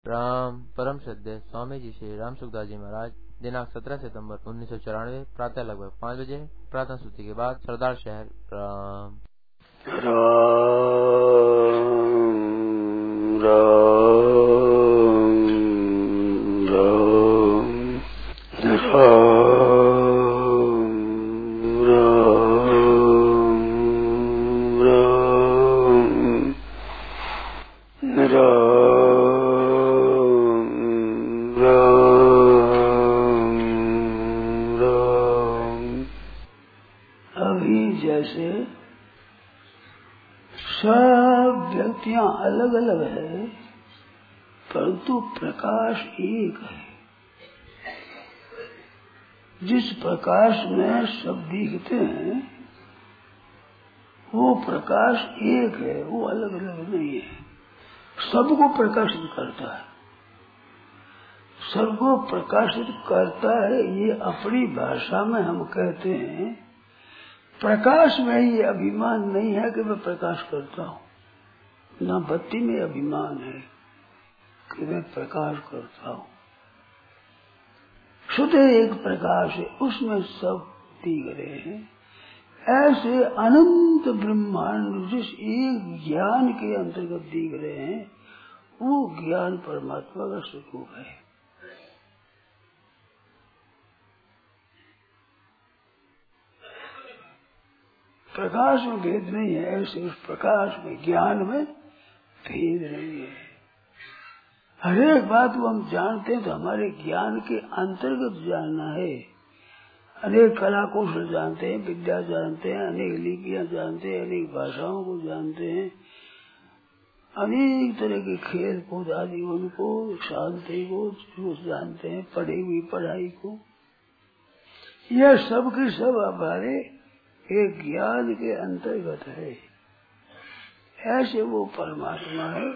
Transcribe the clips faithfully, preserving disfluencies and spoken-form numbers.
राम परम श्रद्धेय स्वामी जी श्री राम सुखदास जी महाराज दिनांक सत्रह सितंबर उन्नीस सौ चौरानवे प्रातः लगभग पाँच बजे प्रार्थना स्तुति के बाद सरदार शहर राम सब व्यक्तियां अलग अलग है, परंतु प्रकाश एक है। जिस प्रकाश में सब दिखते हैं वो प्रकाश एक है, वो अलग अलग नहीं है। सबको प्रकाशित करता है, सबको प्रकाशित करता है। ये अपनी भाषा में हम कहते हैं। प्रकाश में ये अभिमान नहीं है कि मैं प्रकाश करता हूँ, ना बत्ती में अभिमान है कि मैं प्रकाश करता हूँ। शुद्ध एक प्रकाश है, उसमें सब दिख रहे हैं। ऐसे अनंत ब्रह्मांड जिस एक ज्ञान के अंतर्गत दिख रहे हैं, वो ज्ञान परमात्मा का स्वरूप है। प्रकाश में भेद नहीं है, ऐसे उस प्रकाश में ज्ञान में भेद नहीं है। हर एक बात को हम जानते हैं तो हमारे ज्ञान के अंतर्गत जानना है। अनेक कला कौशल जानते हैं, विद्या जानते हैं, अनेक लिपियां जानते हैं, अनेक भाषाओं को जानते हैं, अनेक तरह के खेल कूद आदि उनको शांति को जानते हैं, पढ़ी हुई पढ़ाई को। यह सब के सब हमारे एक ज्ञान के अंतर्गत है। ऐसे वो परमात्मा है,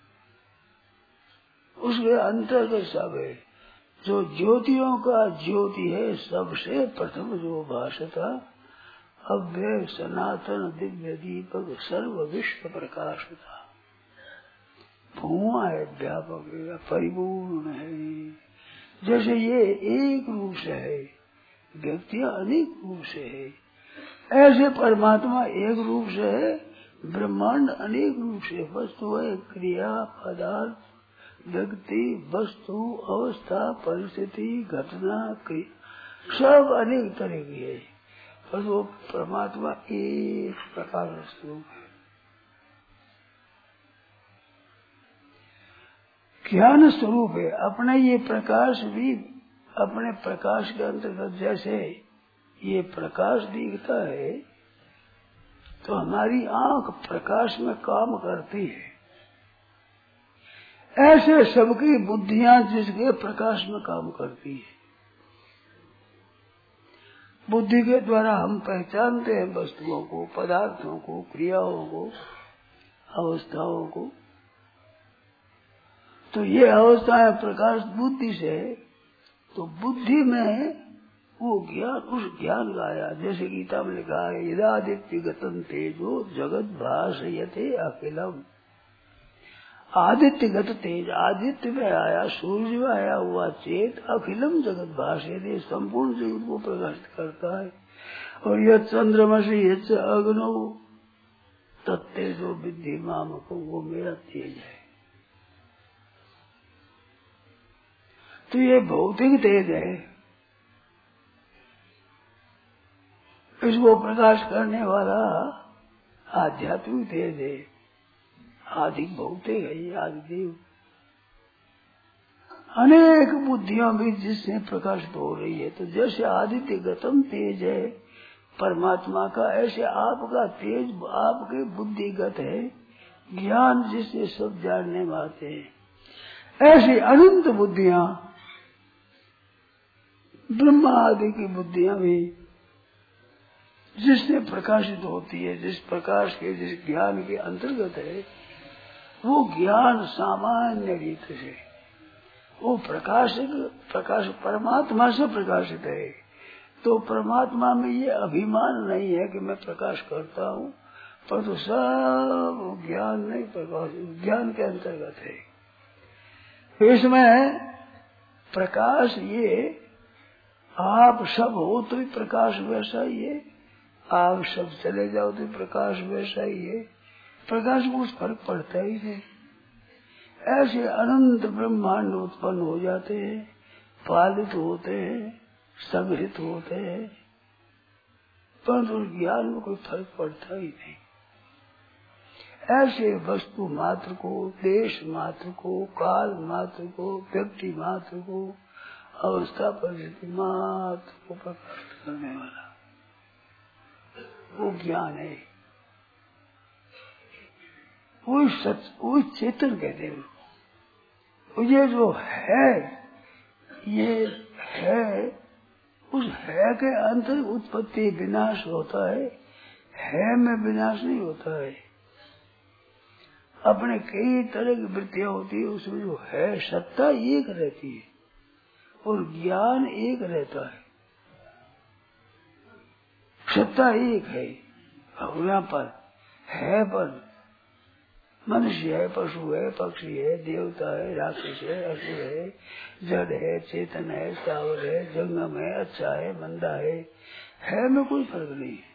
उसके अंतर्गत सब है। जो ज्योतियों का ज्योति है, सबसे प्रथम जो भाषता अव्यय सनातन दिव्य दीपक सर्व विश्व प्रकाशता। धुआं है, व्यापक है, परिपूर्ण है। जैसे ये एक रूप से है, व्यक्तियां अनेक रूप से है, ऐसे परमात्मा एक रूप से है, ब्रह्मांड अनेक रूप से। वस्तु है, क्रिया, पदार्थ, व्यक्ति, वस्तु, अवस्था, परिस्थिति, घटना, क्रिया, सब अनेक तरह की है, पर वो परमात्मा एक प्रकार स्वरूप है। ज्ञान स्वरूप है। अपने ये प्रकाश भी अपने प्रकाश के अंतर्गत जैसे ये प्रकाश दिखता है तो हमारी आंख प्रकाश में काम करती है। ऐसे सबकी बुद्धियां जिसके प्रकाश में काम करती है। बुद्धि के द्वारा हम पहचानते हैं वस्तुओं को, पदार्थों को, क्रियाओं को, अवस्थाओं को। तो ये अवस्थाएं प्रकाश बुद्धि से है, तो बुद्धि में वो ज्ञान, उस ज्ञान का आया। जैसे गीता में लिखा है, यदादित्य गतम तेजो जगत भासयते अखिलम। आदित्य गत तेज, आदित्य में आया, सूर्य में आया हुआ चेत अखिलम जगत भासयते, संपूर्ण जगत को प्रकाशित करता है। और यह चंद्रमसी यच्च अग्नो तत्तेजो विद्धि मामको, वो मेरा तेज है। तो ये भौतिक तेज है, इसको प्रकाश करने वाला आध्यात्मिक तेज है। आदि भौतिक है ये आदिदेव। अनेक बुद्धियां भी जिससे प्रकाशित हो रही है। तो जैसे आदित्य गतम तेज है परमात्मा का, ऐसे आपका तेज आपके बुद्धिगत है, ज्ञान जिससे सब जानने में आते हैं। ऐसी अनंत बुद्धियां, ब्रह्मा आदि की बुद्धियां भी जिससे प्रकाशित होती है, जिस प्रकाश के, जिस ज्ञान के अंतर्गत है, वो ज्ञान सामान्य रीत से वो प्रकाश प्रकाश परमात्मा से प्रकाशित है। तो परमात्मा में ये अभिमान नहीं है कि मैं प्रकाश करता हूँ, पर तो सब ज्ञान नहीं, प्रकाश ज्ञान के अंतर्गत है। इसमें प्रकाश ये आप सब हो तो भी प्रकाश वैसा ही है, आप सब चले जाओ तो प्रकाश वैसा ही है। प्रकाश में कुछ फर्क पड़ता ही नहीं। ऐसे अनंत ब्रह्मांड उत्पन्न हो जाते हैं, पालित होते हैं, संग्रहित होते हैं, परंतु ज्ञान में कोई फर्क पड़ता ही नहीं। ऐसे वस्तु मात्र को, देश मात्र को, काल मात्र को, व्यक्ति मात्र को, अवस्था परिस्थिति मात्र को प्रकाशित करने वाला वो ज्ञान है। वो सच, वो चेतन कहते हैं। ये जो है, ये है, उस है के अंतर उत्पत्ति विनाश होता है, है में विनाश नहीं होता है। अपने कई तरह की वृत्तियां होती है, उसमें जो है सत्ता एक रहती है और ज्ञान एक रहता है। सत्ता एक है, यहाँ पर है, पर मनुष्य है, पशु है, पक्षी है, देवता है, राक्षस है, असुर है, जड़ है, चेतन है, स्थावर है, जंगम है, अच्छा है, मंदा है, है में कोई फर्क नहीं है।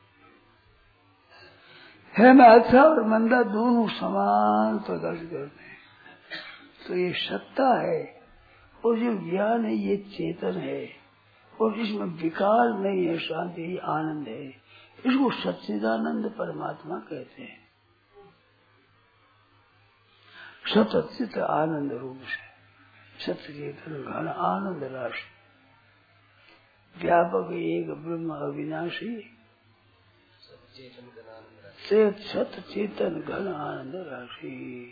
है में अच्छा और मंदा दोनों समान प्रकाश करते हैं। तो ये सत्ता है और जो ज्ञान है ये चेतन है और इसमें विकार नहीं है, शांति आनंद है। इसको सच्चिदानंद परमात्मा कहते हैं। सचित आनंद रूप से सचेतन घन आनंद राशि, व्यापक एक ब्रह्म अविनाशी, सत चेतन घन आनंद राशि।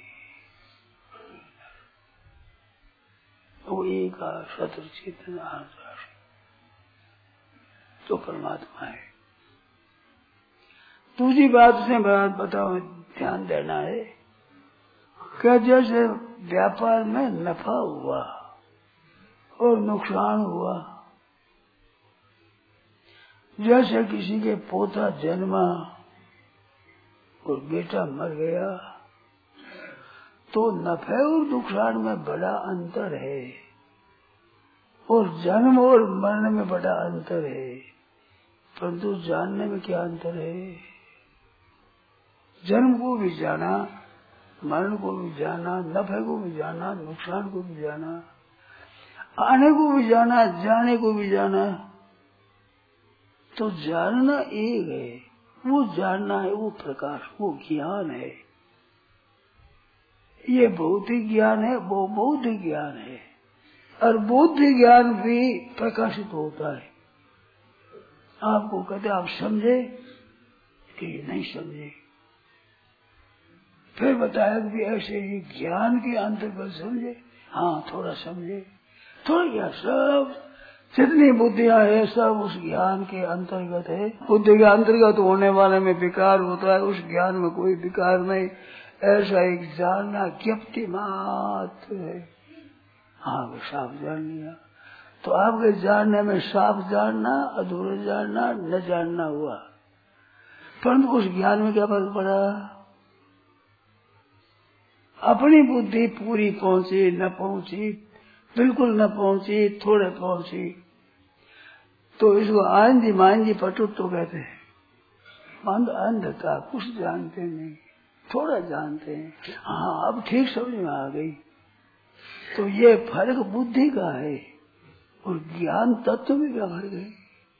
वो एक सत चेतन आनंद राशि तो परमात्मा है। दूसरी बात से बात बताओ, ध्यान देना है। क्या जैसे व्यापार में नफा हुआ और नुकसान हुआ, जैसे किसी के पोता जन्मा और बेटा मर गया, तो नफे और नुकसान में बड़ा अंतर है और जन्म और मरने में बड़ा अंतर है। परंतु जानने में क्या अंतर है? जन्म को भी जाना, मरण को भी जाना, नफे को भी जाना, नुकसान को भी जाना, आने को भी जाना, जाने को भी जाना। तो जानना एक है, वो जानना है, वो प्रकाश, वो ज्ञान है। ये भौतिक ज्ञान है, वो बौद्धिक ज्ञान है। और बौद्धिक ज्ञान भी प्रकाशित होता है। आपको कहते आप समझे कि नहीं समझे, फिर बताया कि ऐसे ही ज्ञान के अंतर्गत समझे, हाँ थोड़ा समझे, थोड़ा क्या, सब जितनी बुद्धियां है सब उस ज्ञान के अंतर्गत है। बुद्धि के अंतर्गत होने वाले में विकार होता है, उस ज्ञान में कोई विकार नहीं। ऐसा एक जानना ज्ञप्ति मात्र है। हाँ साफ जान लिया, तो आपके जानने में साफ जानना, अधूरा जानना, न जानना हुआ। परंतु उस ज्ञान में क्या फर्क पड़ा? अपनी बुद्धि पूरी पहुंची न पहुंची, बिल्कुल न पहुंची, थोड़े पहुंची, तो इसको आंधी मांझी पटुत तो कहते हैं। अंध अंधता, कुछ जानते नहीं, थोड़ा जानते हैं। हाँ अब ठीक समझ में आ गई। तो ये फर्क बुद्धि का है और ज्ञान तत्व में क्या फर्क है?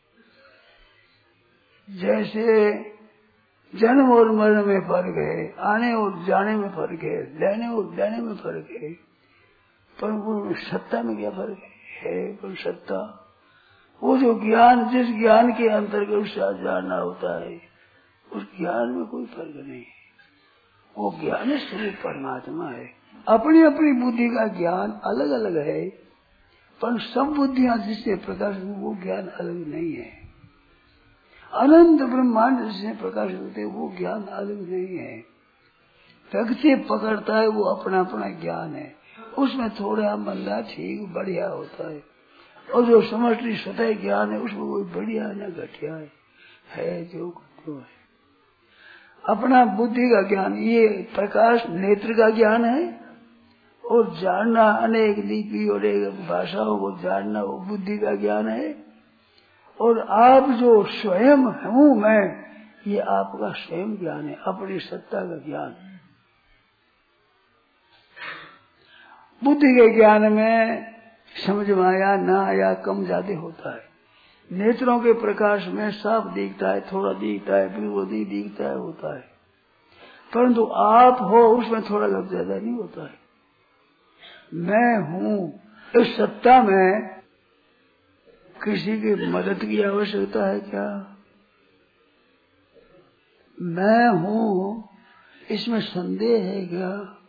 जैसे जन्म और मरण में फर्क है, आने और जाने में फर्क है, लेने और देने में फर्क है, पर वो सत्ता में क्या फर्क है? है पर सत्ता, वो जो ज्ञान, जिस ज्ञान के अंतर्गत उसका जानना होता है, उस ज्ञान में कोई फर्क नहीं है। वो ज्ञान स्वरूप परमात्मा है। अपनी अपनी बुद्धि का ज्ञान अलग अलग है, पर सब बुद्धियां जिससे प्रकाश, वो ज्ञान अलग नहीं है। अनंत ब्रह्मांड जिससे प्रकाश होते वो ज्ञान अलग नहीं है। व्यक्ति पकड़ता है वो अपना अपना ज्ञान है, उसमें थोड़ा मंदा ठीक बढ़िया होता है, और जो समष्टि स्वतः ज्ञान है उसमें कोई बढ़िया न घटिया है, है जो जो है। अपना बुद्धि का ज्ञान, ये प्रकाश नेत्र का ज्ञान है और जानना अनेक लिपि और एक भाषाओं को जानना वो बुद्धि का ज्ञान है। और आप जो स्वयं हूँ मैं, ये आपका स्वयं ज्ञान है, अपनी सत्ता का ज्ञान। बुद्धि के ज्ञान में समझ में आया ना आया कम ज्यादा होता है। नेत्रों के प्रकाश में साफ दिखता है, थोड़ा दिखता है, बिल्कुल नहीं दिखता है, होता है। परंतु आप हो उसमें थोड़ा लग ज्यादा नहीं होता है। मैं हूँ इस सत्ता में किसी की मदद की आवश्यकता है क्या? मैं हूँ इसमें संदेह है क्या?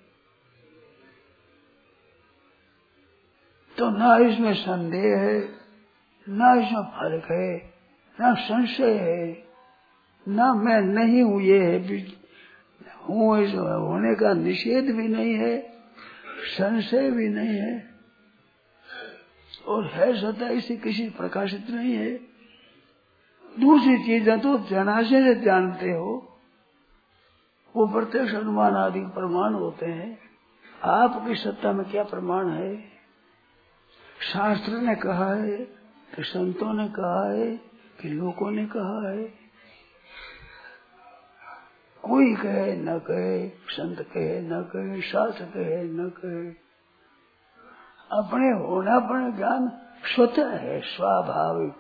तो ना इसमें संदेह है, ना इसमें फर्क है, ना संशय है, ना मैं नहीं हूँ ये है, हूँ इसमें होने का निषेध भी नहीं है, संशय भी नहीं है, और है सत्ता इसे किसी प्रकाशित नहीं है। दूसरी चीजें तो जनाशे से जानते हो, वो प्रत्यक्ष अनुमान आदि प्रमाण होते हैं। आपकी सत्ता में क्या प्रमाण है? शास्त्र ने कहा है कि संतों ने कहा है कि लोगों ने कहा है? कोई कहे न कहे, संत कहे न कहे, शास्त्र कहे न कहे, अपने होनापन ज्ञान स्वतः है, स्वाभाविक।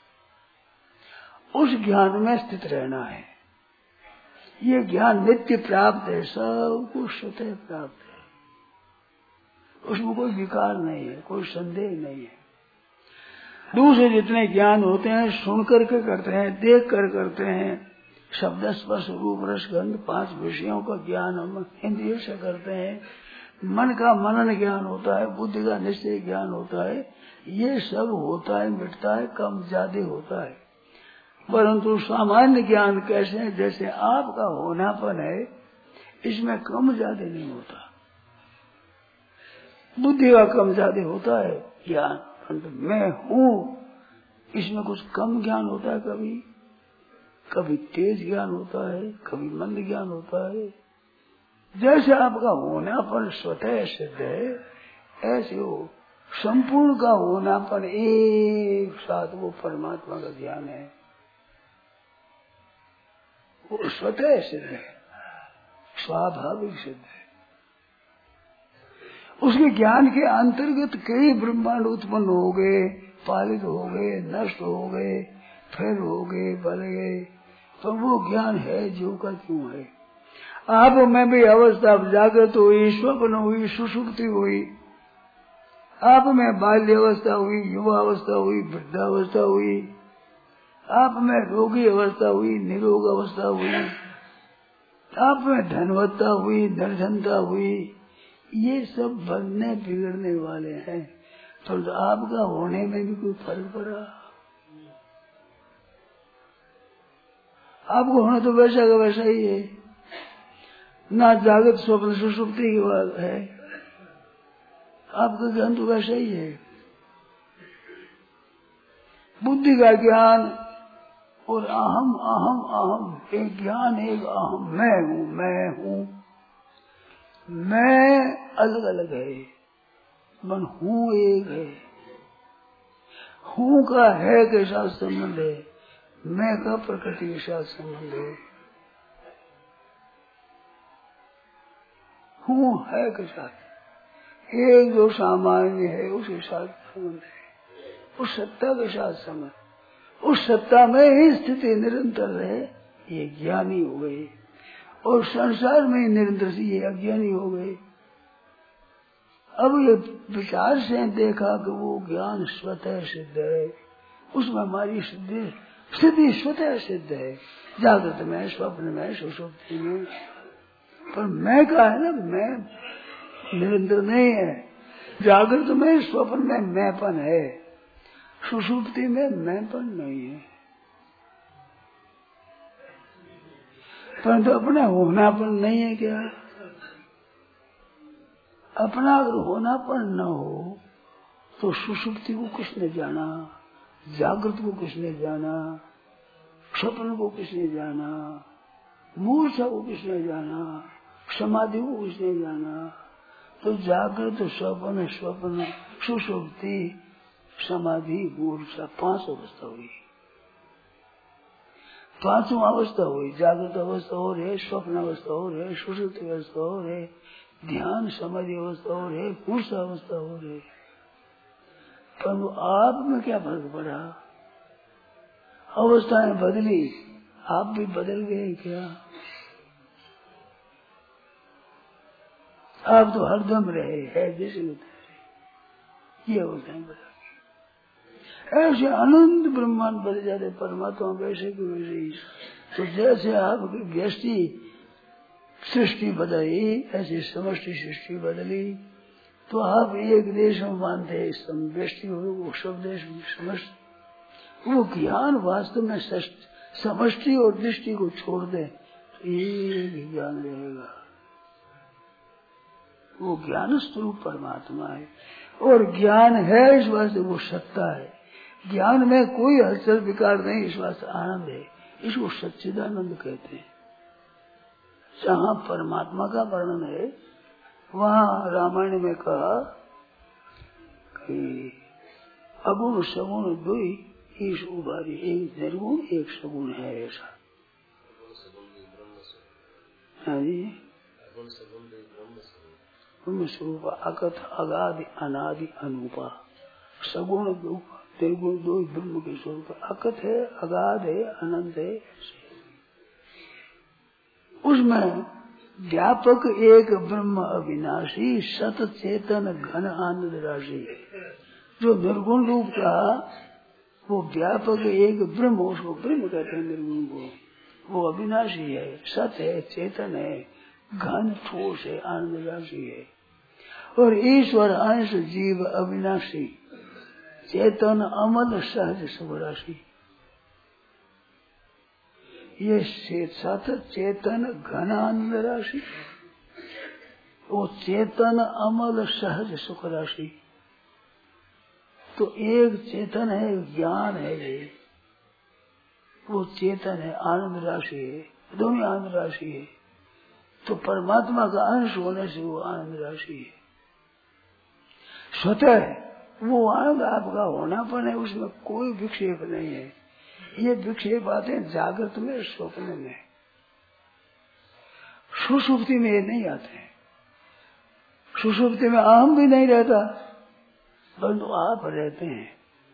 उस ज्ञान में स्थित रहना है। ये ज्ञान नित्य प्राप्त है, सब कुछ स्वतः प्राप्त है, उसमें कोई विकार नहीं है, कोई संदेह नहीं है। दूसरे जितने ज्ञान होते हैं सुन करके करते हैं, देख कर करते हैं, शब्द स्पर्श रूप रस गंध पांच विषयों का ज्ञान हम इंद्रियों से करते हैं। मन का मनन ज्ञान होता है, बुद्धि का निश्चय ज्ञान होता है, ये सब होता है, मिटता है, कम ज्यादा होता है। परंतु सामान्य ज्ञान कैसे है? जैसे आपका होनापन है, इसमें कम ज्यादा नहीं होता। बुद्धि का कम ज्यादा होता है ज्ञान, परंतु मैं हूँ इसमें कुछ कम ज्ञान होता है। कभी कभी तेज ज्ञान होता है, कभी मंद ज्ञान होता है। जैसे आपका होनापन स्वतः सिद्ध है, ऐसे हो संपूर्ण का होनापन एक साथ वो परमात्मा का ज्ञान है, वो स्वतः सिद्ध है, स्वाभाविक सिद्ध है। उसके ज्ञान के अंतर्गत कई ब्रह्मांड उत्पन्न हो गए, पालित हो गए, नष्ट हो गए, फिर हो गए, बल गए, तो वो ज्ञान है जो का क्यों है। आप में भी अवस्था जागृत हुई, स्वप्न हुई, सुषुप्ति हुई, आप में बाल्य अवस्था हुई, युवा अवस्था हुई, वृद्धावस्था हुई, आप में रोगी अवस्था हुई, निरोग अवस्था हुई, आप में धनवत्ता हुई, निर्धनता हुई, ये सब बनने बिगड़ने वाले हैं। तो आपका होने में भी कोई फर्क पड़ा? आपको होना तो वैसा का वैसा ही है, ना जागृत स्वप्न सुषुप्ति की बात है, आपका ज्ञान तो वैसा ही है। बुद्धि का ज्ञान और अहम अहम अहम एक ज्ञान, एक अहम, मैं हूँ मैं हूँ, मैं अलग अलग है, मन हूँ एक है। हूँ का है के साथ संबंध है, मैं का प्रकृति के साथ संबंध है। हूँ है के साथ एक जो सामान्य है उसके साथ संबंध है, उस सत्ता के साथ संबंध, उस सत्ता में ही स्थिति निरंतर रहे, ये ज्ञानी हो गए। और संसार में ही निरंतर से ये अज्ञानी हो गए। अब ये विचार से देखा कि वो ज्ञान स्वतः सिद्ध है, उसमें हमारी सिद्धि सिद्धि स्वतः सिद्ध है, जागृत में, स्वप्न में, सुषुप्ति में। पर मैं का है ना, मैं निरंतर नहीं है। जागृत में, स्वप्न में मैंपन है, सुषुप्ति में मैंपन नहीं है। परंतु अपना होनापन नहीं है क्या? अपना अगर होनापन न हो तो सुषुप्ति को किसने जाना, जागृत को किसने जाना, स्वप्न को किसने जाना, मूर्छा को किसने जाना, समाधि को किसने जाना, तो जागृत स्वप्न स्वप्न सुषुप्ति समाधि मूर्छा पांच अवस्था हुई। पांचों अवस्था हुई, जागृत अवस्था हो रहे, स्वप्न अवस्था हो रहे, सुषुप्ति अवस्था हो रहे, ध्यान समाधि अवस्था हो रहे, मूर्छा अवस्था हो रहे। परंतु आप में क्या फर्क पड़ा? अवस्थाएं बदली, आप भी बदल गए क्या? आप तो हरदम रहे है जैसे उतर ये अवस्थाएं बदल गई। ऐसे अनंत ब्रह्मांड बदल जाते परमात्मा वैसे की वैसे ही। तो जैसे आप व्यष्टि सृष्टि बदली, ऐसी समष्टि सृष्टि बदली। तो आप एक देश में मानते हैं व्यष्टि हो, वो सब देश में समष्टि। वो ज्ञान वास्तव में समष्टि और दृष्टि को छोड़ दे तो एक ज्ञान रहेगा। वो ज्ञान स्वरूप परमात्मा है और ज्ञान है इस वास्ते वो सत्ता है। ज्ञान में कोई हलचल विकार नहीं, इस वास्ते आनंद है। इसको सच्चिदानंद कहते हैं। जहाँ परमात्मा का वर्णन है वहाँ रामायण में कहा कि अगुण सगुण दुई ईश उबारी, एक निर्गुण एक सगुण है ऐसा। हाँ जी, ब्रह्म स्वरूप अकथ अगाधि अनादि अनूपा। सगुण निर्गुण दो ब्रह्म के स्वरूप, अकथ है, अगाध है, अनंत है। उसमें व्यापक एक ब्रह्म अविनाशी सत चेतन घन आनंद राशि है। जो निर्गुण रूप का वो व्यापक एक ब्रह्म, उसको ब्रह्म कहते हैं निर्गुण को। वो अविनाशी है, सत है, चेतन है, घन ठोस है, आनंद राशि है। और ईश्वर अंश जीव अविनाशी चेतन अमल सहज सुख राशि। ये सत चेतन घन आनंद राशि, वो चेतन अमल सहज सुख राशि। तो एक चेतन है, ज्ञान है, ये वो चेतन है, आनंद राशि है, दोनों आनंद राशि है। तो परमात्मा का अंश होने से वो आनंद राशि है। स्वतः वो आनंद आपका होनापन है, उसमें कोई विक्षेप नहीं है। ये विक्षेप आते हैं जागृत में, स्वप्न में, सुषुप्ति में ये नहीं आते हैं। सुषुप्ति में अहम भी नहीं रहता, परंतु आप रहते हैं।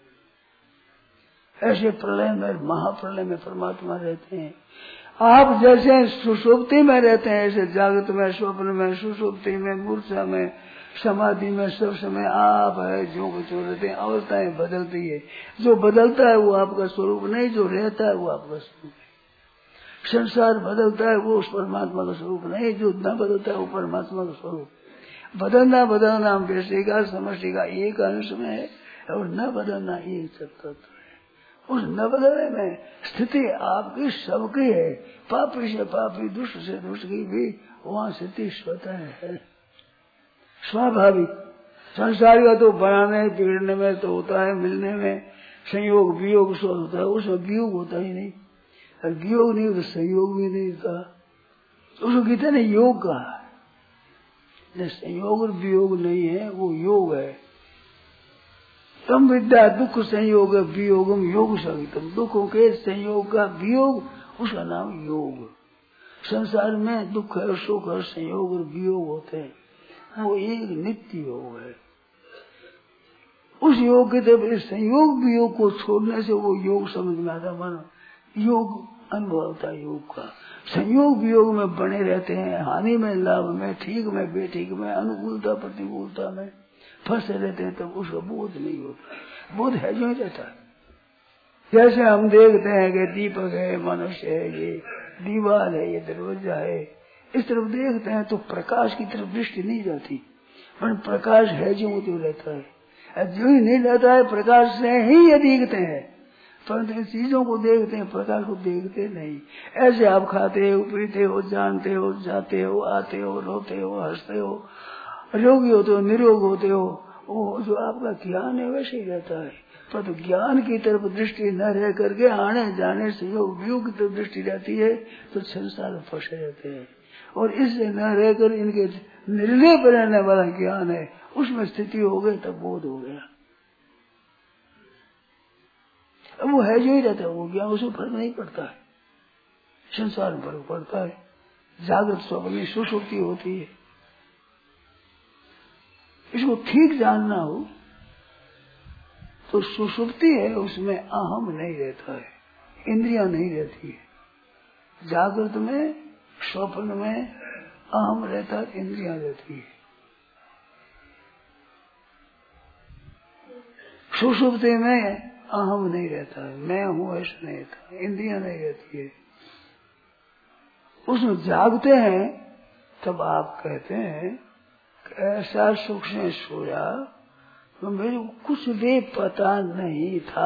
ऐसे प्रलय में, महाप्रलय में परमात्मा रहते हैं। आप जैसे सुषुप्ति में रहते हैं, ऐसे जागृत में, स्वप्न में, सुषुप्ति में, मूर्छा में, समाधि में सब समय आप है जो कुछ रहते हैं। अवस्थाएं बदलती है, जो बदलता है वो आपका स्वरूप नहीं, जो रहता है वो आपका स्वरूप है। संसार बदलता है वो उस परमात्मा का स्वरूप नहीं, जो न बदलता है वो परमात्मा का स्वरूप। बदलना बदलना व्यष्टि का समष्टि का एक अंश में है और न बदलना एक तत्व है। उस न बदलने में स्थिति आपकी सबकी है। पापी से पापी, दुष्ट से दुष्ट की भी वहाँ स्थिति स्वतः है, स्वाभाविक। संसार का तो बनाने बिगड़ने में तो होता है, मिलने में संयोग वियोग सो होता है, उसमें वियोग होता ही नहीं। और वियोग नहीं तो संयोग भी नहीं था। उसको कहते हैं योग का संयोग और वियोग नहीं है, वो योग है। तम विद्या दुख संयोग वियोगम योग सहितम। दुखों के संयोग का वियोग, उसका नाम योग। संसार में दुख है, सुख है, संयोग और वियोग होते हैं, वो एक नित्य योग है। उस योग के जब संयोग वियोग को छोड़ने से वो योग समझ में आता, मानो योग अनुभव होता है योग का। संयोग वियोग में बने रहते हैं, हानि में लाभ में, ठीक में बेठीक में, अनुकूलता प्रतिकूलता में फंसे रहते हैं, तब उसका बोध नहीं होता। बोध है जो ही रहता है। जैसे हम देखते हैं कि दीपक है, मनुष्य है, ये दीवार है, ये दरवाजा है, इस तरफ देखते हैं तो प्रकाश की तरफ दृष्टि नहीं जाती, पर प्रकाश है जो तो रहता है। जो ही नहीं रहता है, प्रकाश से ही ये दिखते हैं, परंतु इन चीजों को देखते हैं, प्रकाश को देखते नहीं। ऐसे आप खाते हो, पीते हो, जानते हो, जाते हो, आते हो, रोते हो, हंसते हो, रोगी होते हो, निरोग होते हो, वो जो आपका ज्ञान है वैसे ही रहता है। पर तो ज्ञान की तरफ दृष्टि न रह करके आने जाने से जो वियोग की तरफ दृष्टि रहती है तो संसार में फंसे रहते हैं। और इससे न रहकर इनके निर्णय पर रहने वाला ज्ञान है, उसमें स्थिति हो गई तब बोध हो गया। अब वो है जो ही रहता है वो ज्ञान, उसमें फर्क नहीं पड़ता है। संसार में फर्क पड़ता है। जागृत स्वप्न सुषुप्ति होती है, इसको ठीक जानना हो तो सुषुप्ति है, उसमें अहम नहीं रहता है, इंद्रियां नहीं रहती है। जागृत में स्वप्न में अहम रहता है, इंद्रियां रहती है। सुषुप्ति में अहम नहीं रहता है, मैं हूं ऐसा नहीं रहता, इंद्रियां नहीं रहती है। उसमें जागते हैं तब आप कहते हैं कि ऐसा सुख से सोया तो मेरे को कुछ भी पता नहीं था,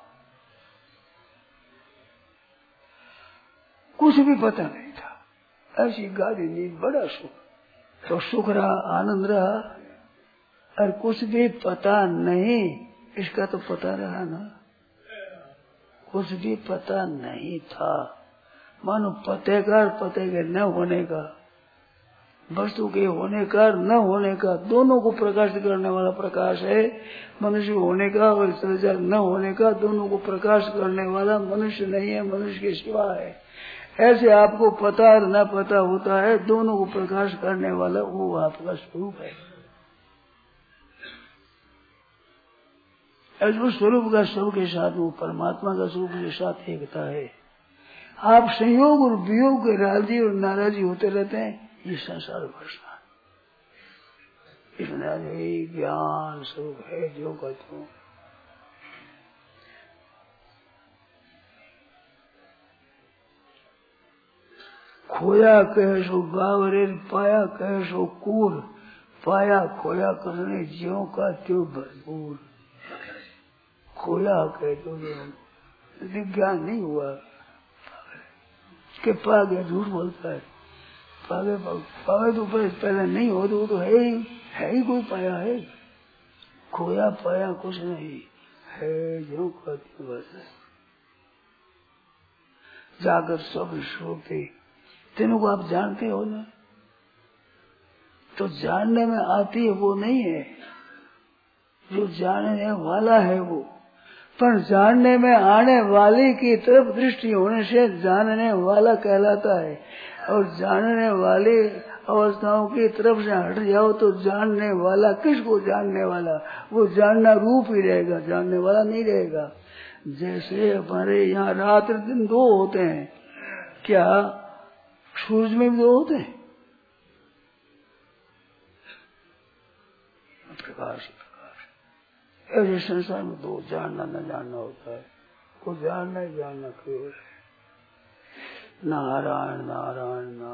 कुछ भी पता नहीं था, ऐसी गाड़ी नींद, बड़ा सुख। तो सुख रहा, आनंद रहा, और कुछ भी पता नहीं, इसका तो पता रहा ना, कुछ भी पता नहीं था। मानो पते का और पते के न होने का, वस्तु के होने का न होने का, दोनों को प्रकाशित करने वाला प्रकाश है। मनुष्य होने का और संसार न होने का, दोनों को प्रकाश करने वाला मनुष्य नहीं है, मनुष्य के सिवा है। ऐसे आपको पता और न पता होता है, दोनों को प्रकाश करने वाला वो आपका स्वरूप है। ऐसे स्वरूप का स्वरूप के साथ वो परमात्मा का स्वरूप के साथ एकता है। आप संयोग और वियोग के राजी और नाराजी होते रहते हैं, ये संसार वर्षा, इसमें ज्ञान स्वरूप है जो का त्यों। खोया कह सो बावरे, पाया कह सो कूर, पाया खोया करने ज्यों का त्यों भरपूर। खोया कह तो ज्ञान नहीं हुआ के पा गया, झूठ बोलता है। पावे पावे तो पहले नहीं हो तो, तो है ही है ही कोई पाया है, खोया पाया कुछ नहीं है, जो कहती बस। जागृत स्वप्न सुषुप्ति तीनों को आप जानते हो ना, तो जानने में आती है वो नहीं है, जो जानने वाला है वो। पर जानने में आने वाले की तरफ दृष्टि होने से जानने वाला कहलाता है, और जानने वाले अवस्थाओं की तरफ से हट जाओ तो जानने वाला, किसको जानने वाला? वो जानना रूप ही रहेगा, जानने वाला नहीं रहेगा। जैसे हमारे यहाँ रात दिन दो होते हैं, क्या सूरज में भी दो होते हैं? प्रकाश प्रकाश। ऐसे संसार में दो, जानना न जानना होता है। को जानना ही जानना क्यों है? नारायण नारायण